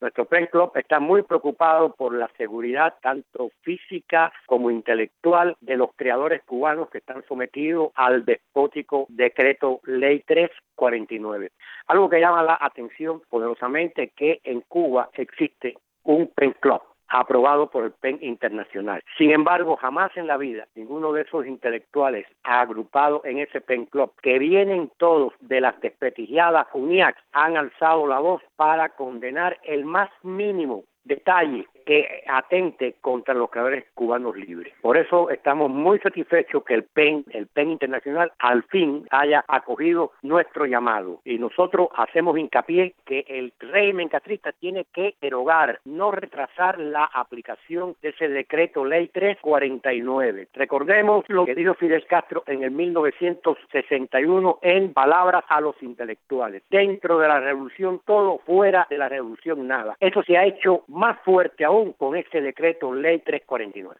Nuestro PEN Club está muy preocupado por la seguridad tanto física como intelectual de los creadores cubanos que están sometidos al despótico decreto Ley 349. Algo que llama la atención poderosamente que en Cuba existe un PEN Club aprobado por el PEN Internacional. Sin embargo, jamás en la vida ninguno de esos intelectuales agrupados en ese PEN Club, que vienen todos de las desprestigiadas UNIAC, han alzado la voz para condenar el más mínimo detalle que atente contra los creadores cubanos libres. Por eso estamos muy satisfechos que el PEN Internacional, al fin haya acogido nuestro llamado. Y nosotros hacemos hincapié que el régimen castrista tiene que derogar, no retrasar la aplicación de ese decreto Ley 349. Recordemos lo que dijo Fidel Castro en el 1961 en palabras a los intelectuales. Dentro de la revolución todo, fuera de la revolución nada. Eso se ha hecho más fuerte aún con este decreto Ley 349.